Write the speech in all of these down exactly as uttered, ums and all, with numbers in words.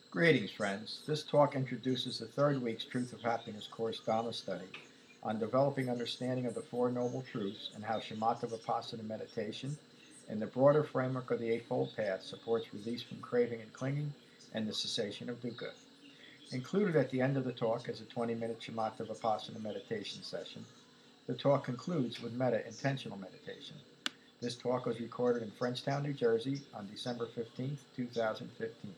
Greetings, friends. This talk introduces the third week's Truth of Happiness course Dhamma study on developing understanding of the Four Noble Truths and how Shamatha Vipassana meditation, in the broader framework of the Eightfold Path, supports release from craving and clinging and the cessation of dukkha. Included at the end of the talk is a twenty-minute Shamatha Vipassana meditation session. The talk concludes with metta intentional meditation. This talk was recorded in Frenchtown, New Jersey on December fifteenth, two thousand fifteen.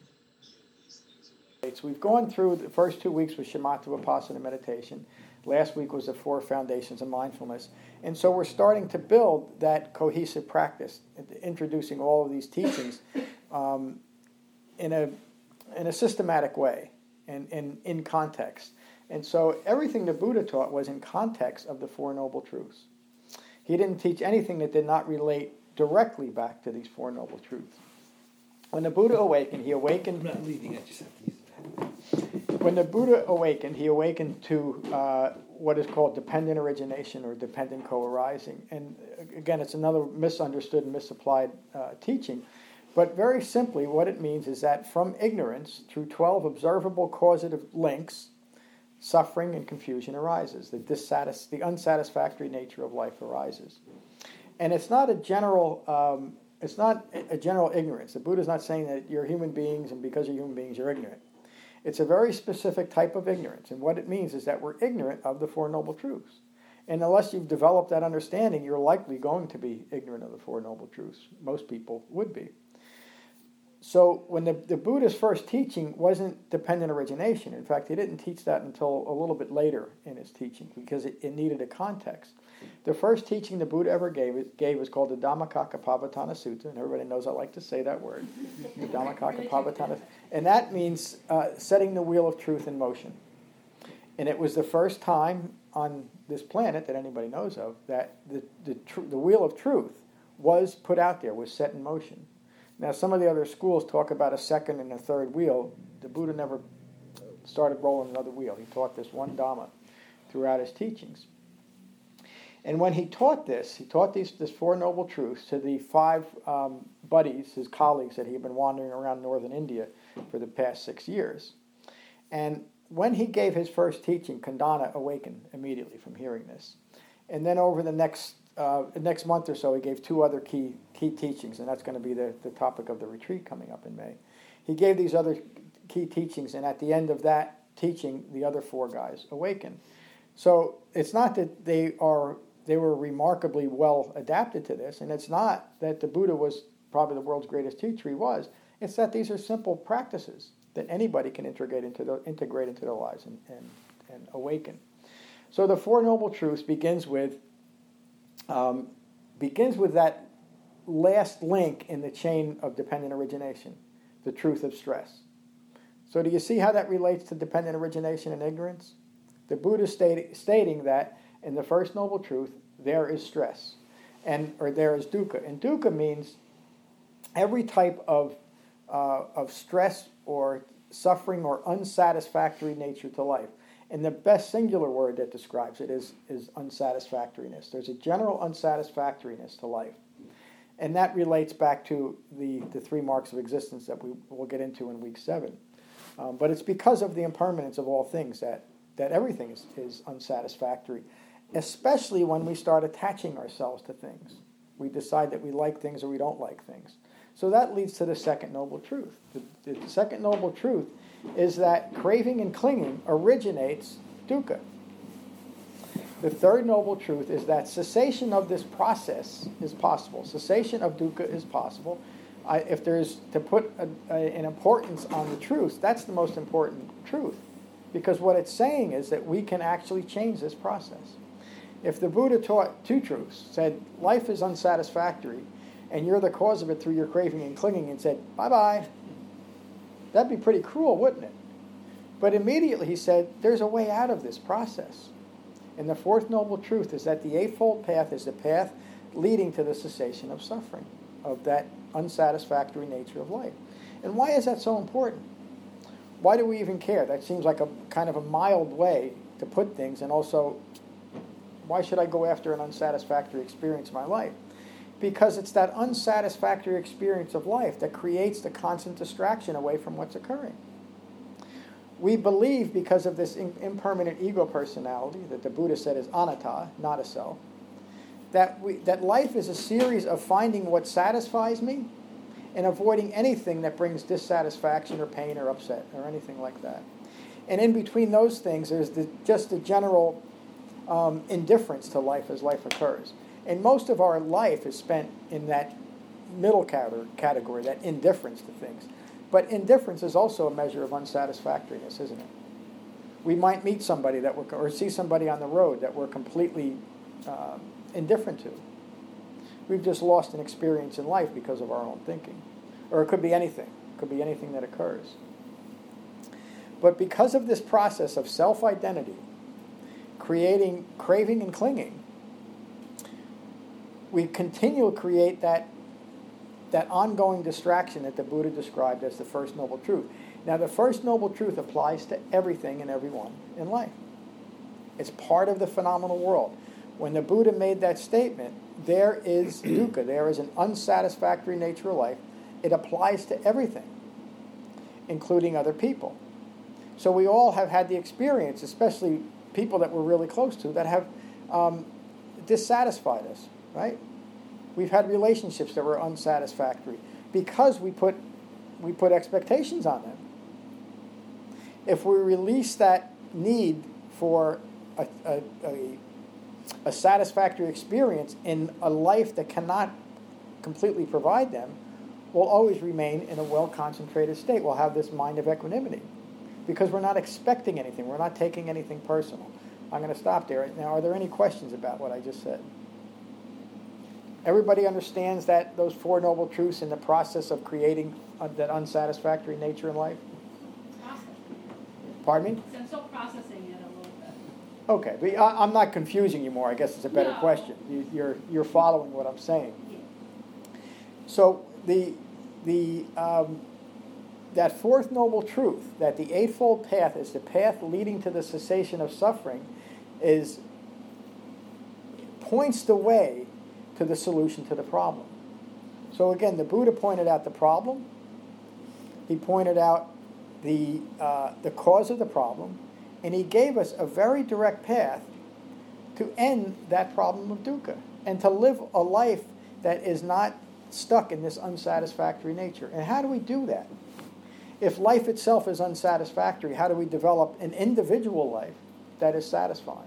We've gone through the first two weeks with Shamatha Vipassana meditation. Last week was the four foundations of mindfulness. And so we're starting to build that cohesive practice, introducing all of these teachings um, in a in a systematic way and, and in context. And so everything the Buddha taught was in context of the Four Noble Truths. He didn't teach anything that did not relate directly back to these Four Noble Truths. When the Buddha awakened, he awakened... I'm not leaving, I just have to use the When the Buddha awakened, he awakened to uh, what is called dependent origination or dependent co-arising. And again, it's another misunderstood and misapplied uh, teaching. But very simply, what it means is that from ignorance, through twelve observable causative links, suffering and confusion arises. The, dissatis- the unsatisfactory nature of life arises. And it's not a general... Um, it's not a general ignorance. The Buddha's not saying that you're human beings and because you're human beings, you're ignorant. It's a very specific type of ignorance. And what it means is that we're ignorant of the Four Noble Truths. And unless you've developed that understanding, you're likely going to be ignorant of the Four Noble Truths. Most people would be. So when the, the Buddha's first teaching wasn't dependent origination. In fact, he didn't teach that until a little bit later in his teaching because it, it needed a context. The first teaching the Buddha ever gave, gave is called the Dhammacakkappavattana Sutta, and everybody knows I like to say that word. The Dhammacakkappavattana, and that means uh, setting the wheel of truth in motion. And it was the first time on this planet that anybody knows of that the the, tr- the wheel of truth was put out there, was set in motion. Now, some of the other schools talk about a second and a third wheel. The Buddha never started rolling another wheel. He taught this one Dhamma throughout his teachings. And when he taught this, he taught these this Four Noble Truths to the five um, buddies, his colleagues that he had been wandering around northern India for the past six years. And when he gave his first teaching, Khandana awakened immediately from hearing this. And then over the next uh, the next month or so, he gave two other key key teachings, and that's going to be the, the topic of the retreat coming up in May. He gave these other key teachings, and at the end of that teaching, the other four guys awakened. So it's not that they are... They were remarkably well adapted to this, and it's not that the Buddha was probably the world's greatest teacher. He was. It's that these are simple practices that anybody can integrate into the, integrate into their lives and, and, and awaken. So the Four Noble Truths begins with um, begins with that last link in the chain of dependent origination, the truth of stress. So do you see how that relates to dependent origination and ignorance? The Buddha is stat- stating that in the first noble truth, there is stress, and or there is dukkha. And dukkha means every type of uh, of stress or suffering or unsatisfactory nature to life. And the best singular word that describes it is, is unsatisfactoriness. There's a general unsatisfactoriness to life. And that relates back to the, the three marks of existence that we will get into in week seven. Um, but it's because of the impermanence of all things that, that everything is, is unsatisfactory. Especially when we start attaching ourselves to things. We decide that we like things or we don't like things. So that leads to the second noble truth. The, the second noble truth is that craving and clinging originates dukkha. The third noble truth is that cessation of this process is possible. Cessation of dukkha is possible. I, if there's to put a, a, an importance on the truth, that's the most important truth. Because what it's saying is that we can actually change this process. If the Buddha taught two truths, said life is unsatisfactory, and you're the cause of it through your craving and clinging, and said, bye-bye, that'd be pretty cruel, wouldn't it? But immediately he said, there's a way out of this process. And the fourth noble truth is that the Eightfold Path is the path leading to the cessation of suffering, of that unsatisfactory nature of life. And why is that so important? Why do we even care? That seems like a kind of a mild way to put things, and also, why should I go after an unsatisfactory experience in my life? Because it's that unsatisfactory experience of life that creates the constant distraction away from what's occurring. We believe, because of this in, impermanent ego personality that the Buddha said is anatta, not a self, that we, that life is a series of finding what satisfies me and avoiding anything that brings dissatisfaction or pain or upset or anything like that. And in between those things, there's the, just the general um, indifference to life as life occurs. And most of our life is spent in that middle category, that indifference to things. But indifference is also a measure of unsatisfactoriness, isn't it? We might meet somebody that we're, or see somebody on the road that we're completely uh, indifferent to. We've just lost an experience in life because of our own thinking. Or it could be anything. It could be anything that occurs. But because of this process of self-identity, creating craving and clinging, we continue to create that, that ongoing distraction that the Buddha described as the First Noble Truth. Now, the First Noble Truth applies to everything and everyone in life. It's part of the phenomenal world. When the Buddha made that statement, there is dukkha, there is an unsatisfactory nature of life. It applies to everything, including other people. So we all have had the experience, especially people that we're really close to, that have um, dissatisfied us, right? We've had relationships that were unsatisfactory because we put we put expectations on them. If we release that need for a, a, a, a satisfactory experience in a life that cannot completely provide them, we'll always remain in a well-concentrated state. We'll have this mind of equanimity because we're not expecting anything. We're not taking anything personal. I'm going to stop there. Now, are there any questions about what I just said? Everybody understands that those Four Noble Truths in the process of creating uh, that unsatisfactory nature in life? Processing. Pardon me? So I'm still processing it a little bit. Okay, but I, I'm not confusing you more. I guess it's a better No. question. You, you're you're following what I'm saying. Yeah. So the the um, that fourth noble truth, that the Eightfold Path is the path leading to the cessation of suffering, is points the way to the solution to the problem. So again, the Buddha pointed out the problem. He pointed out the uh, the cause of the problem, and he gave us a very direct path to end that problem of dukkha and to live a life that is not stuck in this unsatisfactory nature. And how do we do that? If life itself is unsatisfactory, how do we develop an individual life that is satisfying?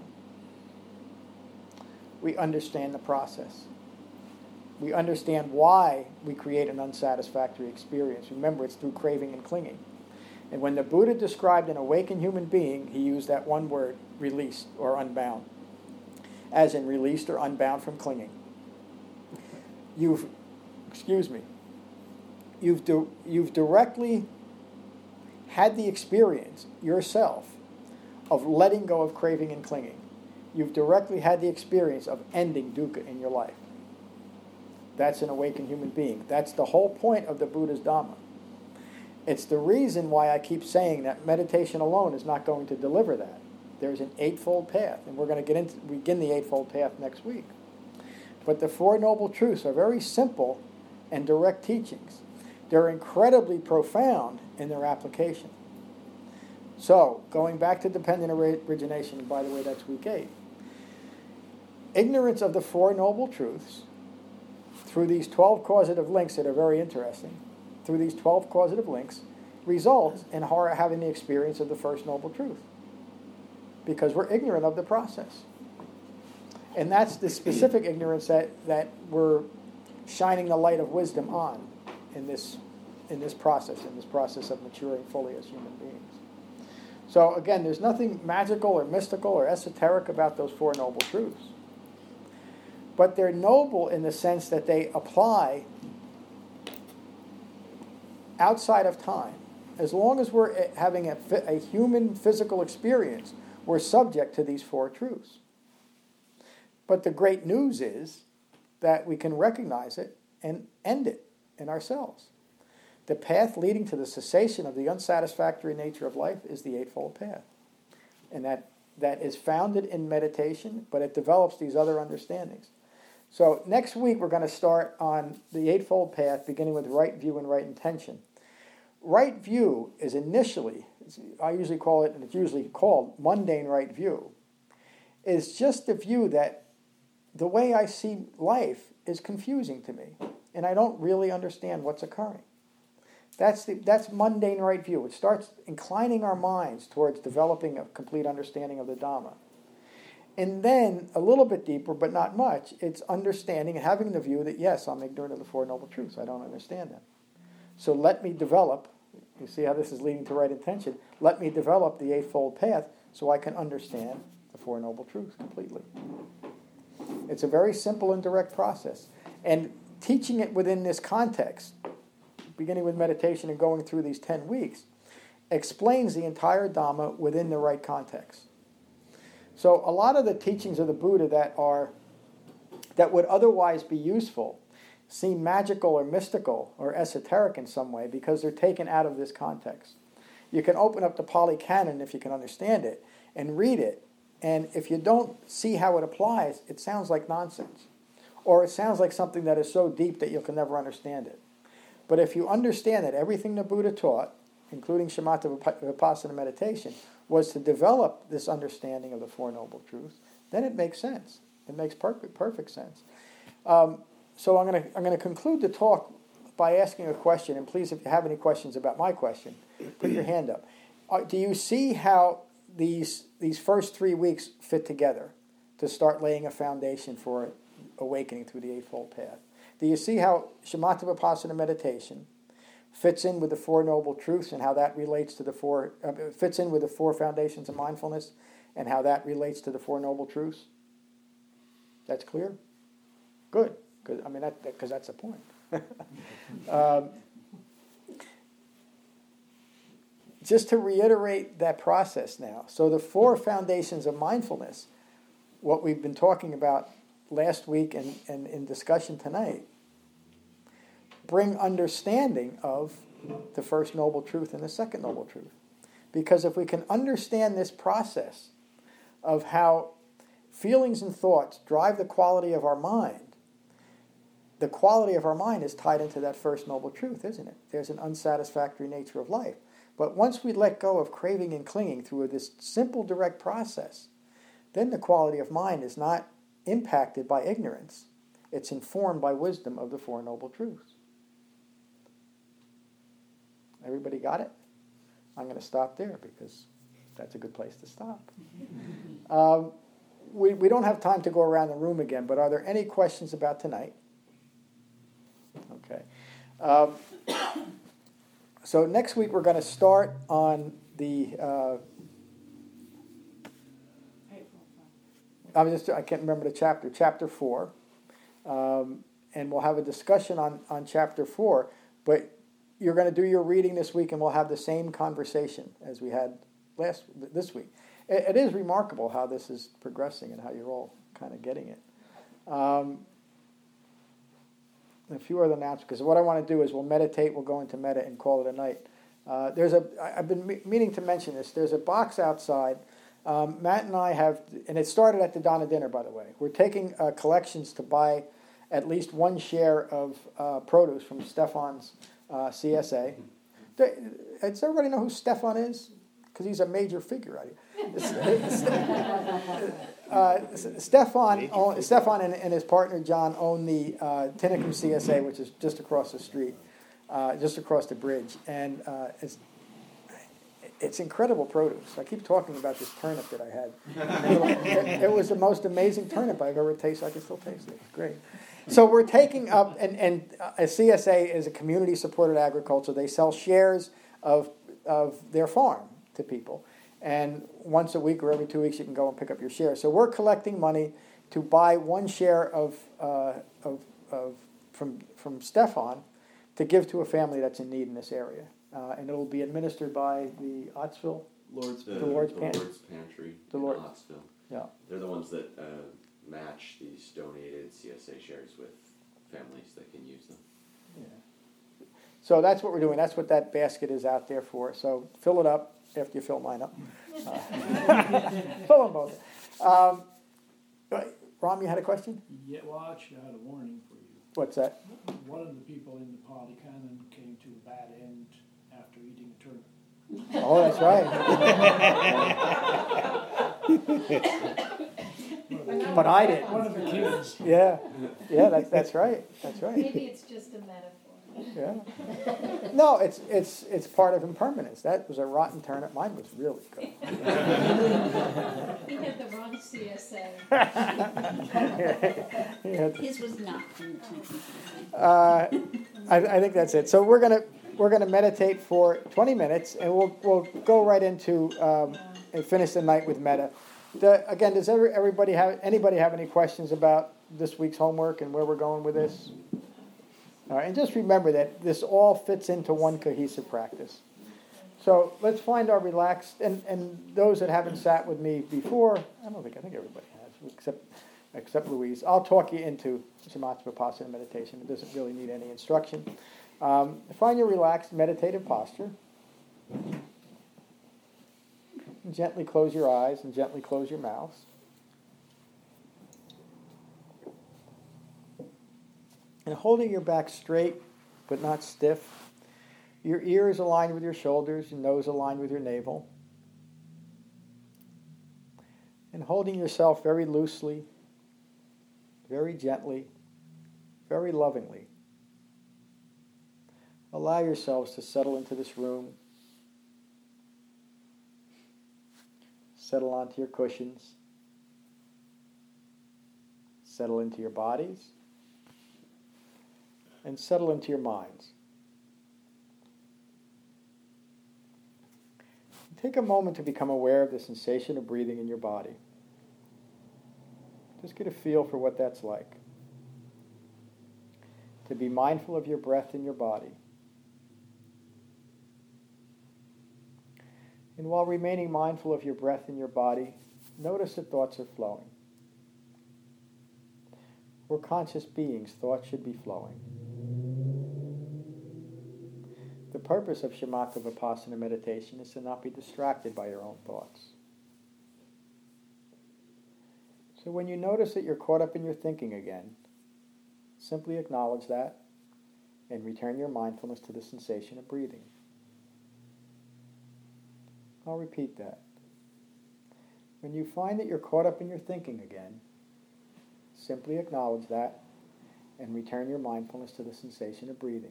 We understand the process. We understand why we create an unsatisfactory experience. Remember, it's through craving and clinging. And when the Buddha described an awakened human being, he used that one word, released or unbound, as in released or unbound from clinging. You've, excuse me, you've, di- you've directly had the experience yourself of letting go of craving and clinging. You've directly had the experience of ending dukkha in your life. That's an awakened human being. That's the whole point of the Buddha's Dhamma. It's the reason why I keep saying that meditation alone is not going to deliver that. There's an eightfold path, and we're going to get into begin the eightfold path next week. But the Four Noble Truths are very simple and direct teachings. They're incredibly profound in their application. So, going back to dependent origination, and by the way, that's week eight. Ignorance of the Four Noble Truths through these twelve causative links that are very interesting, through these twelve causative links, results in our having the experience of the First Noble Truth. Because we're ignorant of the process. And that's the specific ignorance that, that we're shining the light of wisdom on in this, in this process, in this process of maturing fully as human beings. So again, there's nothing magical or mystical or esoteric about those Four Noble Truths. But they're noble in the sense that they apply outside of time. As long as we're having a, a human physical experience, we're subject to these four truths. But the great news is that we can recognize it and end it in ourselves. The path leading to the cessation of the unsatisfactory nature of life is the Eightfold Path. And that, that is founded in meditation, but it develops these other understandings. So next week we're going to start on the Eightfold Path, beginning with right view and right intention. Right view is initially I usually call it, and it's usually called mundane right view, is just the view that the way I see life is confusing to me, and I don't really understand what's occurring. That's the that's mundane right view. It starts inclining our minds towards developing a complete understanding of the Dhamma. And then, a little bit deeper, but not much, it's understanding and having the view that, yes, I'm ignorant of the Four Noble Truths. I don't understand them. So let me develop, you see how this is leading to right intention, let me develop the Eightfold Path so I can understand the Four Noble Truths completely. It's a very simple and direct process. And teaching it within this context, beginning with meditation and going through these ten weeks, explains the entire Dhamma within the right context. So a lot of the teachings of the Buddha that are that would otherwise be useful seem magical or mystical or esoteric in some way because they're taken out of this context. You can open up the Pali Canon if you can understand it and read it, and if you don't see how it applies, it sounds like nonsense. Or it sounds like something that is so deep that you can never understand it. But if you understand that everything the Buddha taught, including Shamatha Vipassana meditation, was to develop this understanding of the Four Noble Truths, then it makes sense. It makes perfect perfect sense. Um, so I'm going to I'm going to conclude the talk by asking a question, and please, if you have any questions about my question, put your hand up. Uh, do you see how these these first three weeks fit together to start laying a foundation for awakening through the Eightfold Path? Do you see how Shamatha Vipassana meditation fits in with the Four Noble Truths and how that relates to the four uh, fits in with the four foundations of mindfulness and how that relates to the Four Noble Truths? That's clear? Good. Cause, I mean, that because that, that's the point. um, just to reiterate that process now. So the four foundations of mindfulness, what we've been talking about last week and, and in discussion tonight, bring understanding of the first noble truth and the second noble truth. Because if we can understand this process of how feelings and thoughts drive the quality of our mind, the quality of our mind is tied into that first noble truth, isn't it? There's an unsatisfactory nature of life. But once we let go of craving and clinging through this simple, direct process, then the quality of mind is not impacted by ignorance. It's informed by wisdom of the Four Noble Truths. Everybody got it? I'm going to stop there because that's a good place to stop. Um, we, we don't have time to go around the room again, but are there any questions about tonight? Okay. Um, so next week we're going to start on the... Uh, I'm just, I can't remember the chapter, chapter four. Um, and we'll have a discussion on, on chapter four. But you're going to do your reading this week and we'll have the same conversation as we had last this week. It, it is remarkable how this is progressing and how you're all kind of getting it. Um, a few other announcements, because what I want to do is we'll meditate, we'll go into meta and call it a night. Uh, there's a, I've been me- meaning to mention this, there's a box outside. Um, Matt and I have, and it started at the Donna dinner, by the way. We're taking uh, collections to buy at least one share of uh, produce from Stefan's uh, C S A. Does everybody know who Stefan is? Because he's a major figure out here. uh, Stefan, own, Stefan and, and his partner John own the uh, Tinicum C S A, which is just across the street, uh, just across the bridge, and uh, it's. It's incredible produce. I keep talking about this turnip that I had. It, it was the most amazing turnip I've ever tasted. I can still taste it. It's great. So we're taking up, and, and a C S A is a community-supported agriculture. They sell shares of of their farm to people. And once a week or every two weeks you can go and pick up your share. So we're collecting money to buy one share of uh, of, of from from Stefan to give to a family that's in need in this area. Uh, and it will be administered by the Ottsville, Lord's, the, the, the Lord's, the Pan- Lord's Pantry the in Lord, Ottsville. Yeah, they're the ones that uh, match these donated C S A shares with families that can use them. Yeah. So that's what we're doing. That's what that basket is out there for. So fill it up after you fill mine up. Uh, fill them both. Um, Ram, you had a question? Yeah, well, I actually had a warning for you. What's that? One of the people in the Pali Canon came to a bad end after eating a turnip. Oh, that's right. But I didn't. One of the kids. Yeah, yeah, that's, that's right, that's right. Maybe it's just a metaphor. Yeah. No, it's, it's, it's part of impermanence. That was a rotten turnip. Mine was really good. He had the wrong C S A. Yeah. His was not from the twentieth century. Uh, I, I think that's it. So we're gonna we're gonna meditate for twenty minutes, and we'll we'll go right into um, and finish the night with metta. The, again, does every, everybody have anybody have any questions about this week's homework and where we're going with this? All right, and just remember that this all fits into one cohesive practice. So let's find our relaxed, and, and those that haven't sat with me before, I don't think I think everybody has, except except Louise. I'll talk you into Shamatha Vipassana meditation. It doesn't really need any instruction. Um, find your relaxed meditative posture. Gently close your eyes and gently close your mouth. And holding your back straight but not stiff. Your ears aligned with your shoulders, your nose aligned with your navel. And holding yourself very loosely, very gently, very lovingly. Allow yourselves to settle into this room. Settle onto your cushions. Settle into your bodies. And settle into your minds. Take a moment to become aware of the sensation of breathing in your body. Just get a feel for what that's like. To be mindful of your breath in your body. And while remaining mindful of your breath in your body, notice that thoughts are flowing. We're conscious beings. Thoughts should be flowing. The purpose of Shamatha Vipassana meditation is to not be distracted by your own thoughts. So when you notice that you're caught up in your thinking again, simply acknowledge that and return your mindfulness to the sensation of breathing. I'll repeat that. When you find that you're caught up in your thinking again, simply acknowledge that and return your mindfulness to the sensation of breathing.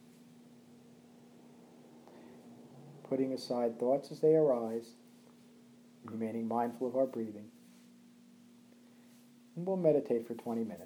Putting aside thoughts as they arise, remaining mindful of our breathing. And we'll meditate for twenty minutes.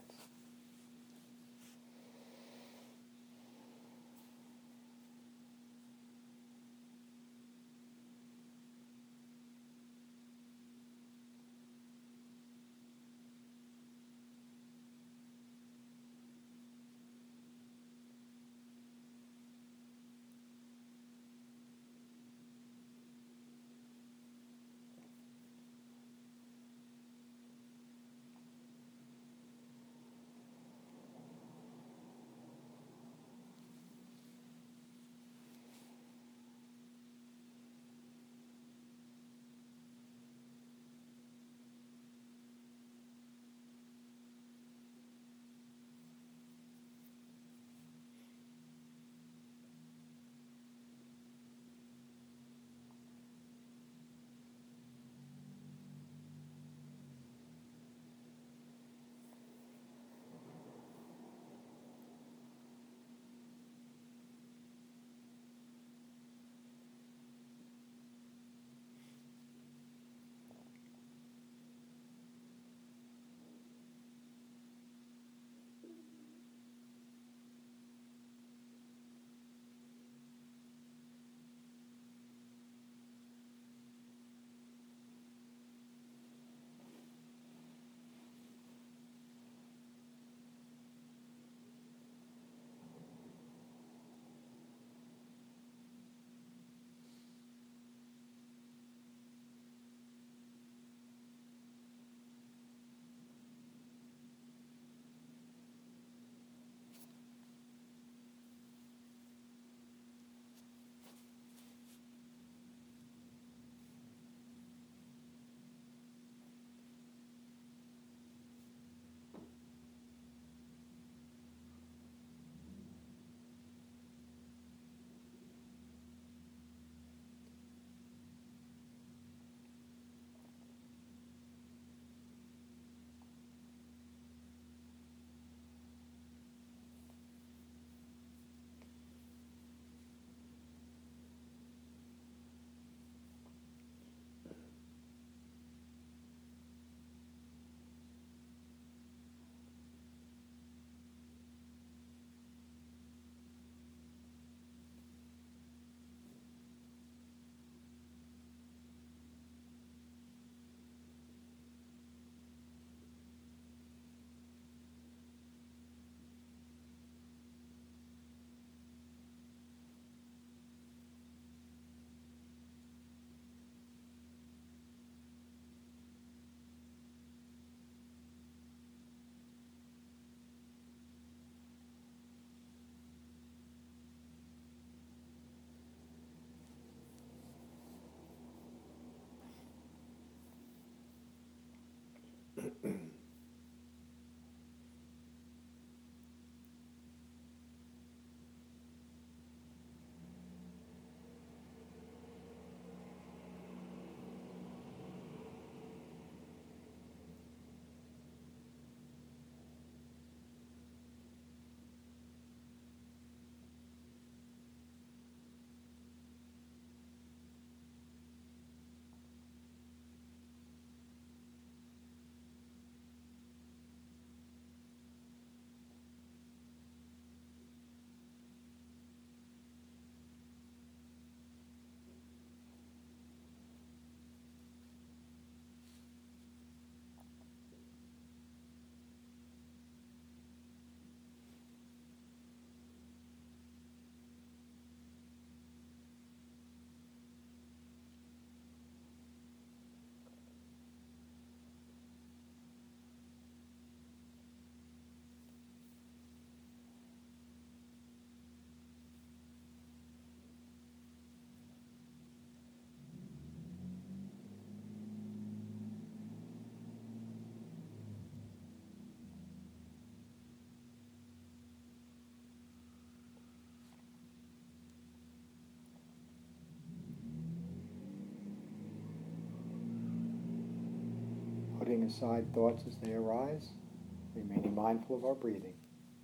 Putting aside thoughts as they arise, remaining mindful of our breathing.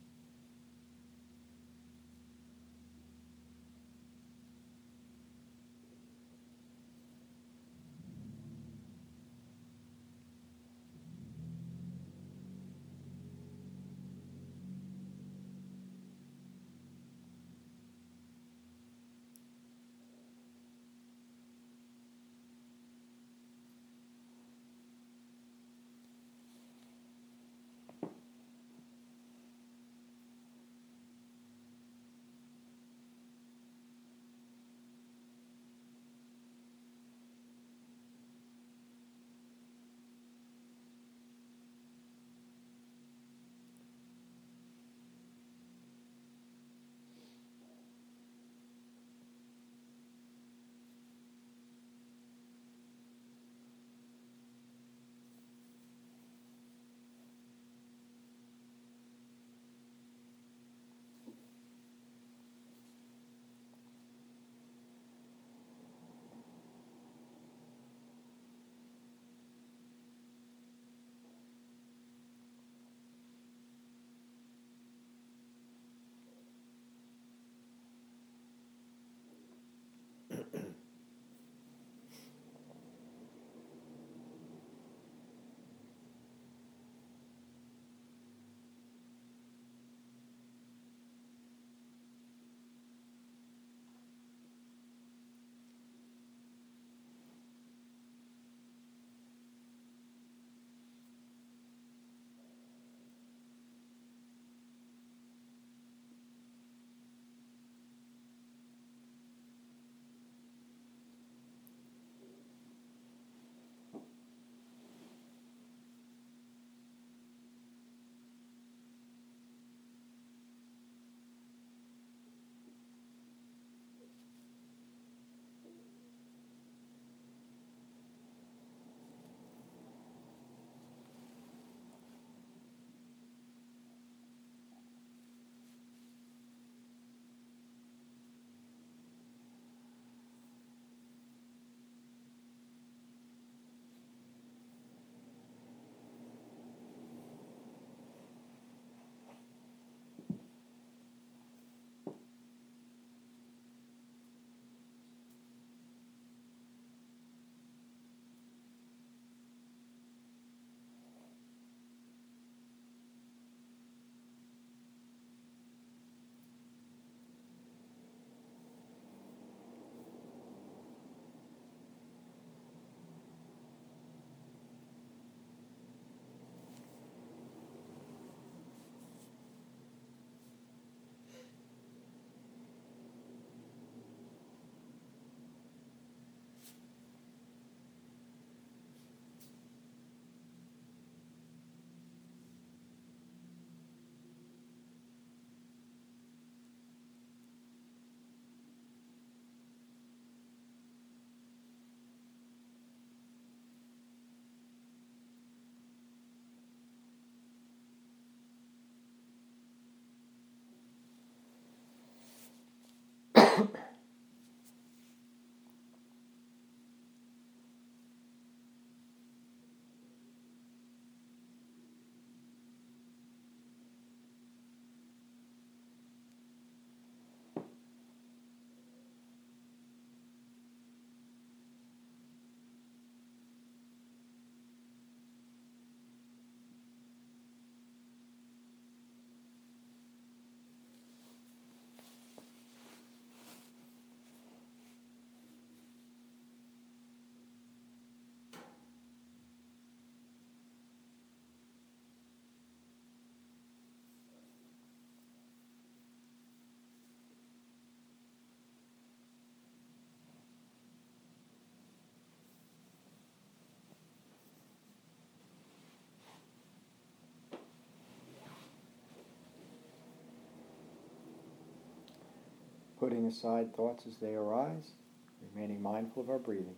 Putting aside thoughts as they arise, remaining mindful of our breathing.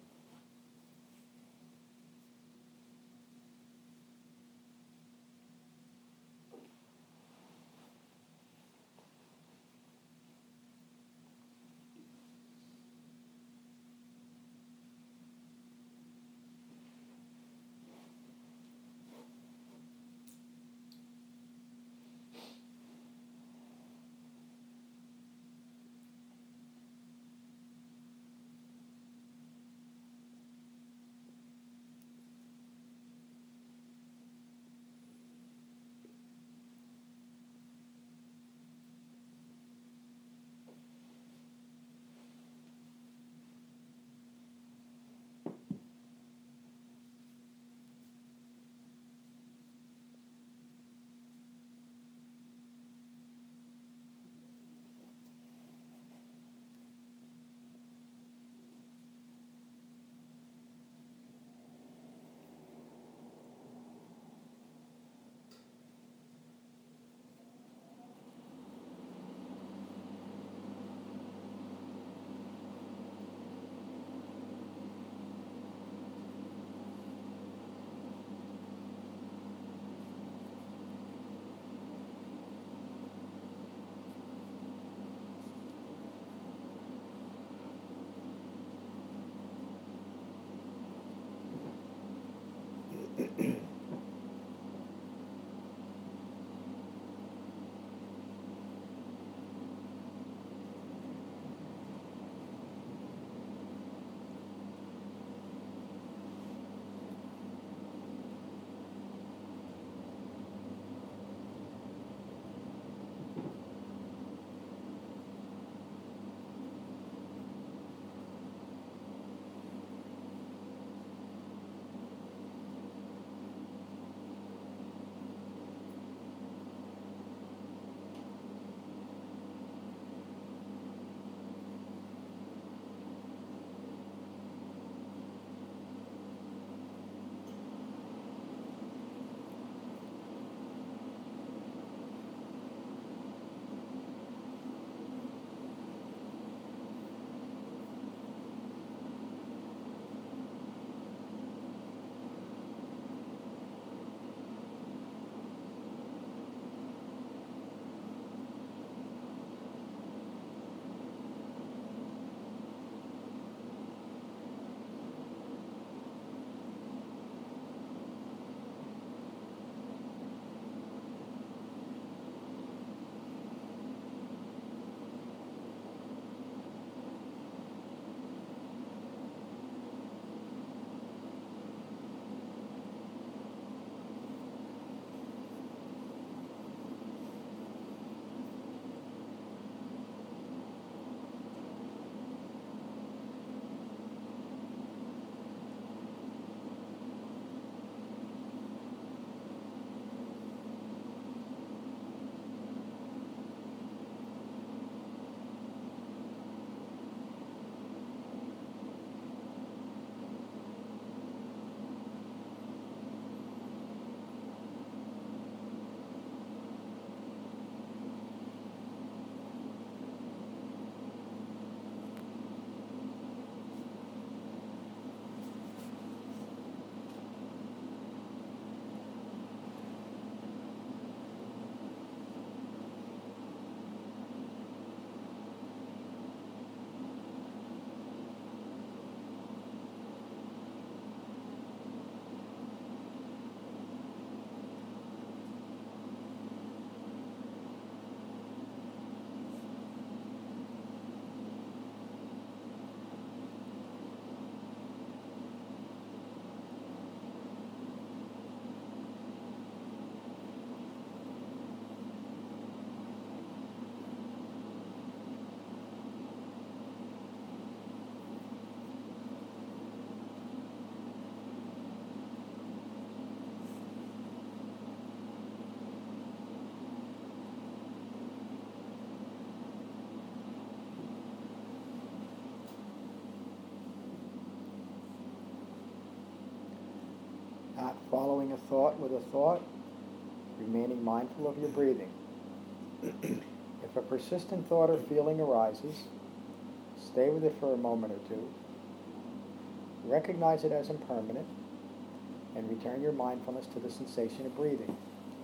Not following a thought with a thought, remaining mindful of your breathing. If a persistent thought or feeling arises, stay with it for a moment or two. Recognize it as impermanent and return your mindfulness to the sensation of breathing.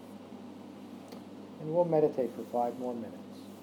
And we'll meditate for five more minutes.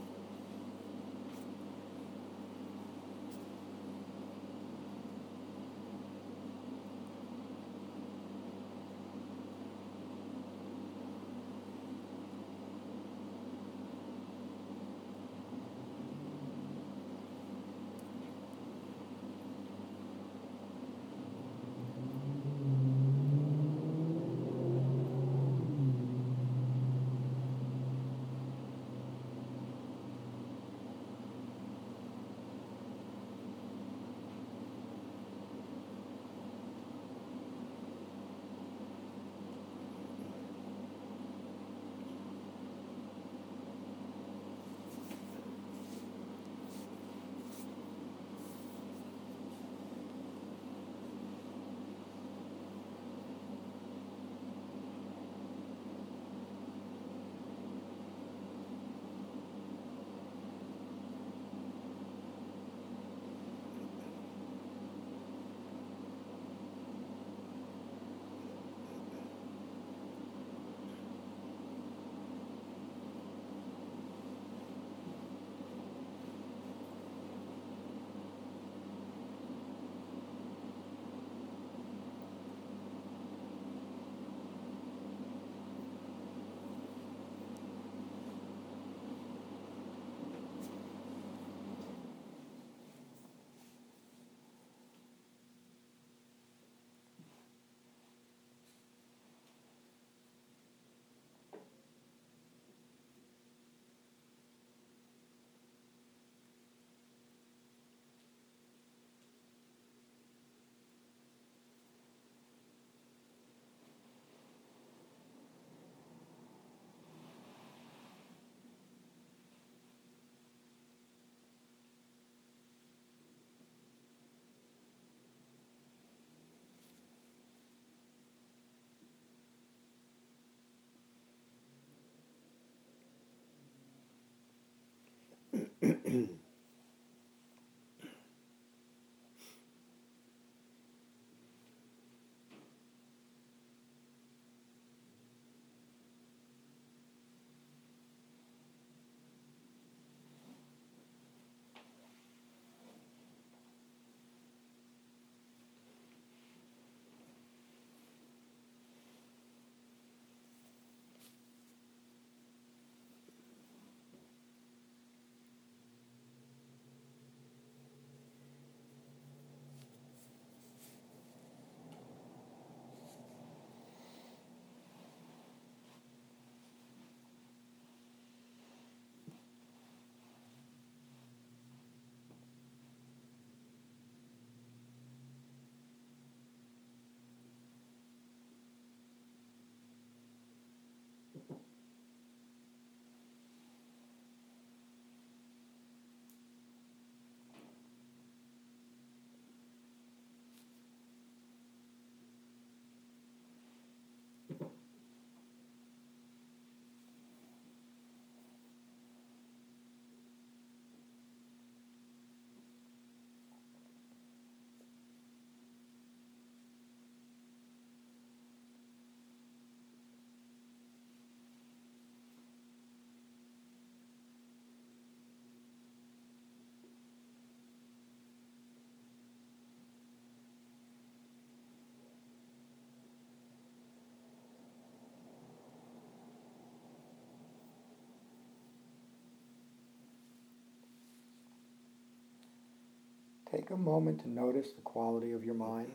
Take a moment to notice the quality of your mind.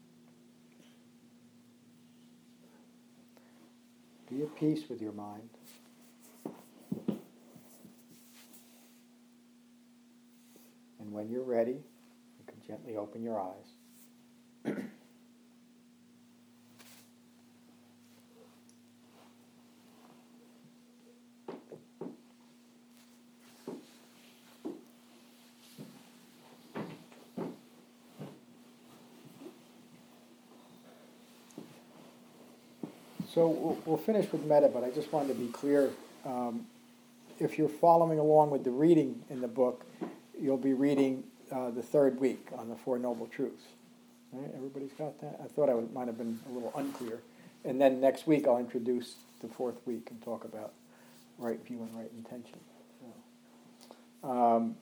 Be at peace with your mind. And when you're ready, you can gently open your eyes. So we'll, we'll finish with metta, but I just wanted to be clear. Um, if you're following along with the reading in the book, you'll be reading uh, the third week on the Four Noble Truths. All right, everybody's got that? I thought I would, might have been a little unclear. And then next week I'll introduce the fourth week and talk about right view and right intention. So, um,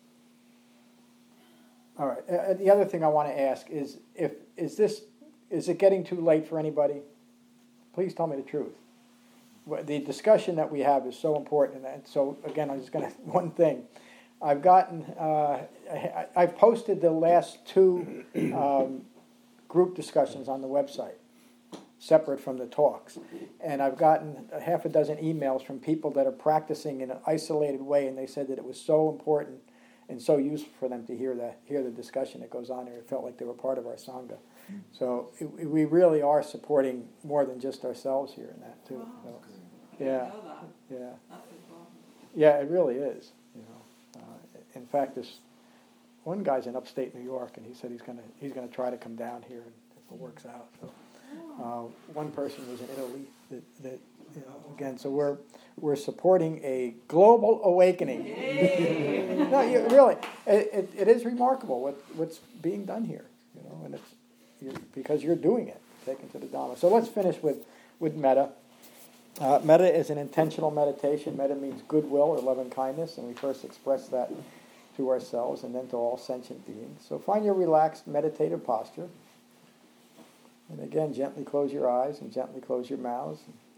all right. Uh, the other thing I want to ask is, if is this is it getting too late for anybody? Please tell me the truth. The discussion that we have is so important, and so again, I'm just going to one thing. I've gotten, uh, I, I've posted the last two um, group discussions on the website, separate from the talks, and I've gotten a half a dozen emails from people that are practicing in an isolated way, and they said that it was so important and so useful for them to hear the hear the discussion that goes on here. It felt like they were part of our sangha. So it, we really are supporting more than just ourselves here in that too. So, yeah, yeah, yeah. It really is. You know, uh, in fact, this one guy's in upstate New York, and he said he's gonna he's gonna try to come down here, and if it works out. So uh, one person was in Italy. That, that you know, again, so we're we're supporting a global awakening. No, you, really, it, it, it is remarkable what what's being done here. You know, and it's you're, because you're doing it, taken to the Dhamma. So let's finish with with metta. Uh, metta is an intentional meditation. Metta means goodwill or loving kindness, and we first express that to ourselves and then to all sentient beings. So find your relaxed meditative posture. And again, gently close your eyes and gently close your mouths.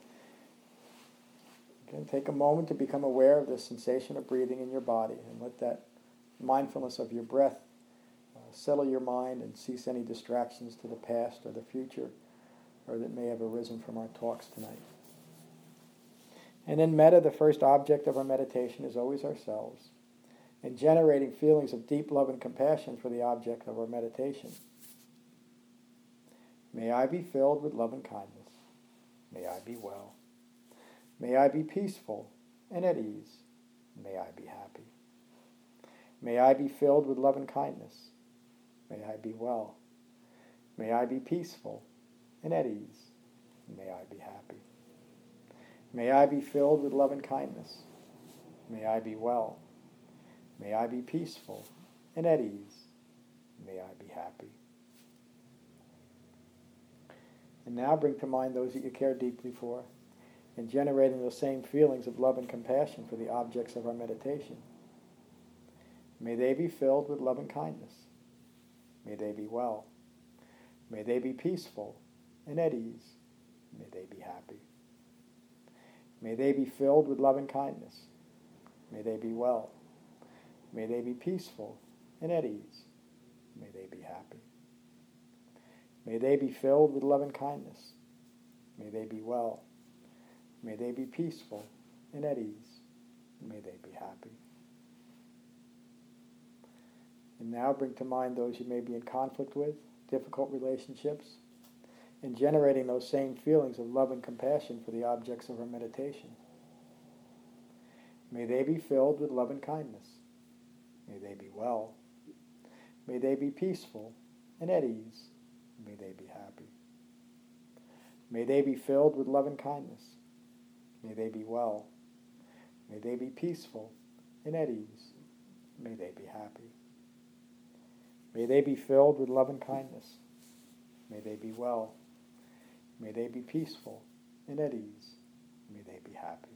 Again, take a moment to become aware of the sensation of breathing in your body and let that mindfulness of your breath uh, settle your mind and cease any distractions to the past or the future or that may have arisen from our talks tonight. And in metta, the first object of our meditation is always ourselves, and generating feelings of deep love and compassion for the object of our meditation. May I be filled with love and kindness. May I be well. May I be peaceful and at ease. May I be happy. May I be filled with love and kindness. May I be well. May I be peaceful and at ease. May I be happy. May I be filled with love and kindness. May I be well. May I be peaceful and at ease. May I be happy. And now bring to mind those that you care deeply for, and generating those same feelings of love and compassion for the objects of our meditation. May they be filled with love and kindness. May they be well. May they be peaceful and at ease. May they be happy. May they be filled with love and kindness. May they be well. May they be peaceful and at ease. May they be happy. May they be filled with love and kindness. May they be well. May they be peaceful and at ease. May they be happy. And now bring to mind those you may be in conflict with, difficult relationships, and generating those same feelings of love and compassion for the objects of our meditation. May they be filled with love and kindness. May they be well. May they be peaceful and at ease. May they be happy. May they be filled with love and kindness. May they be well. May they be peaceful and at ease. May they be happy. May they be filled with love and kindness. May they be well. May they be peaceful and at ease. May they be happy.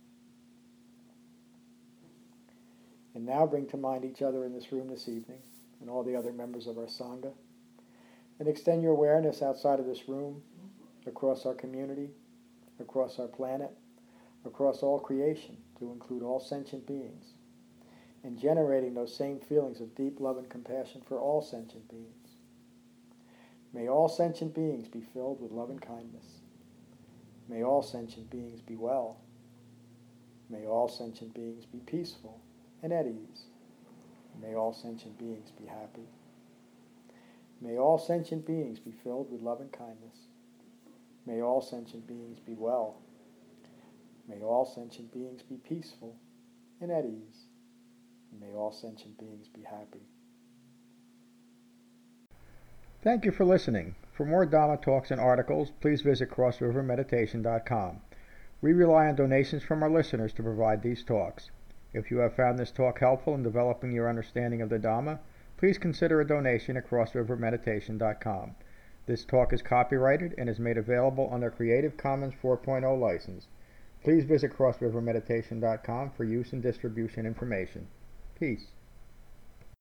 And now bring to mind each other in this room this evening and all the other members of our Sangha. And extend your awareness outside of this room, across our community, across our planet, across all creation, to include all sentient beings, and generating those same feelings of deep love and compassion for all sentient beings. May all sentient beings be filled with love and kindness. May all sentient beings be well. May all sentient beings be peaceful and at ease. May all sentient beings be happy. May all sentient beings be filled with love and kindness. May all sentient beings be well. May all sentient beings be peaceful and at ease. May all sentient beings be happy. Thank you for listening. For more Dharma talks and articles, please visit cross river meditation dot com. We rely on donations from our listeners to provide these talks. If you have found this talk helpful in developing your understanding of the Dharma, please consider a donation at cross river meditation dot com. This talk is copyrighted and is made available under Creative Commons four point oh license. Please visit cross river meditation dot com for use and distribution information. Peace.